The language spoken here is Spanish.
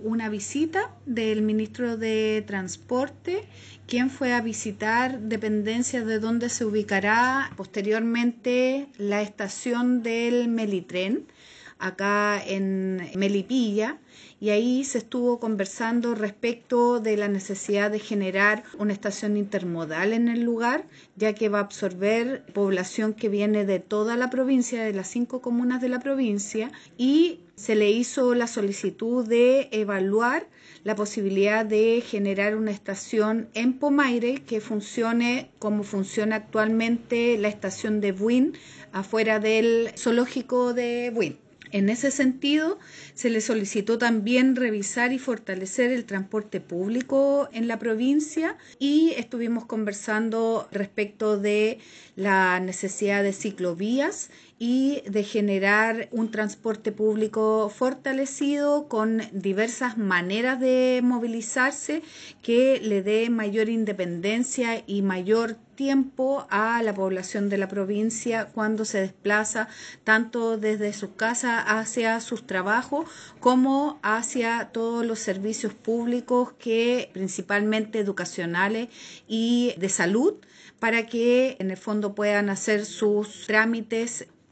una visita del ministro de Transporte, quien fue a visitar dependencias de donde se ubicará posteriormente la estación del Melitren, acá en Melipilla, y ahí se estuvo conversando respecto de la necesidad de generar una estación intermodal en el lugar, ya que va a absorber población que viene de toda la provincia, de las 5 comunas de la provincia, y se le hizo la solicitud de evaluar la posibilidad de generar una estación en Pomaire que funcione como funciona actualmente la estación de Buin, afuera del zoológico de Buin. En ese sentido, se le solicitó también revisar y fortalecer el transporte público en la provincia y estuvimos conversando respecto de la necesidad de ciclovías y de generar un transporte público fortalecido con diversas maneras de movilizarse que le dé mayor independencia y mayor tiempo a la población de la provincia cuando se desplaza tanto desde sus casas hacia sus trabajos como hacia todos los servicios públicos que principalmente educacionales y de salud, para que en el fondo puedan hacer sus trámites